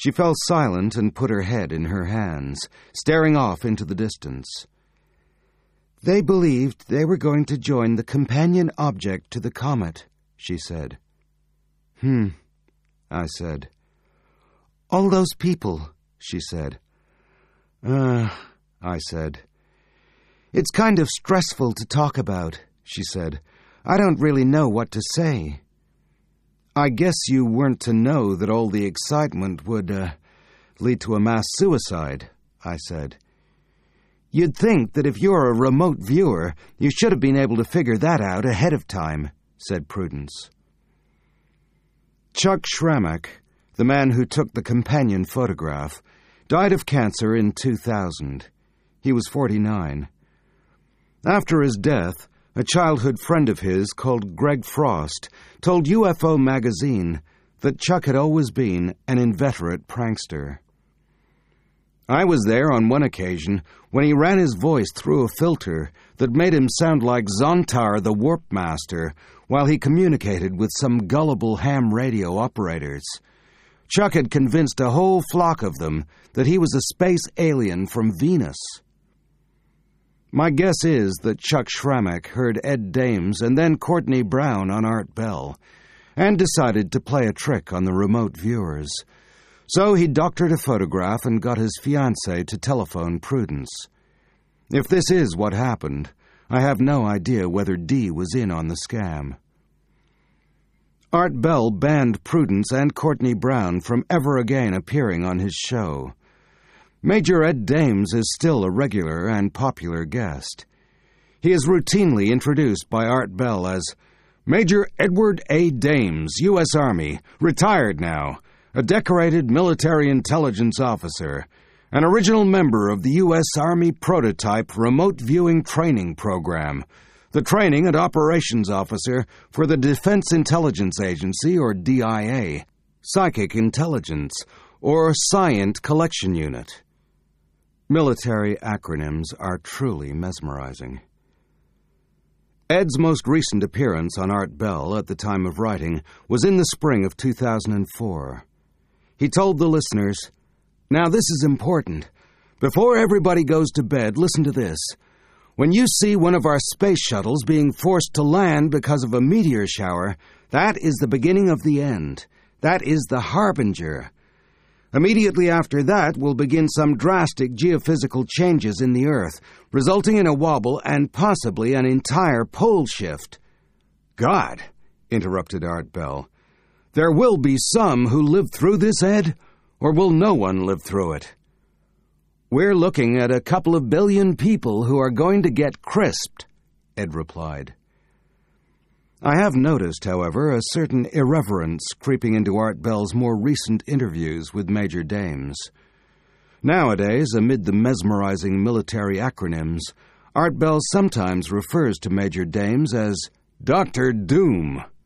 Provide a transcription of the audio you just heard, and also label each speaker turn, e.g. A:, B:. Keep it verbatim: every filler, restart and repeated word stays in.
A: She fell silent and put her head in her hands, staring off into the distance. "They believed they were going to join the companion object to the comet," she said. "Hmm," I said. "All those people," she said. Uh, I said. "It's kind of stressful to talk about," she said. "I don't really know what to say." "I guess you weren't to know that all the excitement would, uh, lead to a mass suicide," I said. "You'd think that if you're a remote viewer, you should have been able to figure that out ahead of time," said Prudence. Chuck Schrammek, the man who took the companion photograph, died of cancer in two thousand. He was forty-nine. After his death, a childhood friend of his called Greg Frost told U F O magazine that Chuck had always been an inveterate prankster. I was there on one occasion when he ran his voice through a filter that made him sound like Zontar the Warp Master while he communicated with some gullible ham radio operators. Chuck had convinced a whole flock of them that he was a space alien from Venus. My guess is that Chuck Schrammek heard Ed Dames and then Courtney Brown on Art Bell and decided to play a trick on the remote viewers. So he doctored a photograph and got his fiancée to telephone Prudence. If this is what happened, I have no idea whether Dee was in on the scam. Art Bell banned Prudence and Courtney Brown from ever again appearing on his show. Major Ed Dames is still a regular and popular guest. He is routinely introduced by Art Bell as Major Edward A. Dames, U S Army, retired now, a decorated military intelligence officer, an original member of the U S Army Prototype Remote Viewing Training Program, the Training and Operations Officer for the Defense Intelligence Agency, or D I A, Psychic Intelligence, or Scient Collection Unit. Military acronyms are truly mesmerizing. Ed's most recent appearance on Art Bell at the time of writing was in the spring of two thousand four. He told the listeners, "Now this is important. Before everybody goes to bed, listen to this. When you see one of our space shuttles being forced to land because of a meteor shower, that is the beginning of the end. That is the harbinger. Immediately after that will begin some drastic geophysical changes in the Earth, resulting in a wobble and possibly an entire pole shift." "God," interrupted Art Bell, "there will be some who live through this, Ed, or will no one live through it?" "We're looking at a couple of billion people who are going to get crisped," Ed replied. I have noticed, however, a certain irreverence creeping into Art Bell's more recent interviews with Major Dames. Nowadays, amid the mesmerizing military acronyms, Art Bell sometimes refers to Major Dames as Doctor Doom.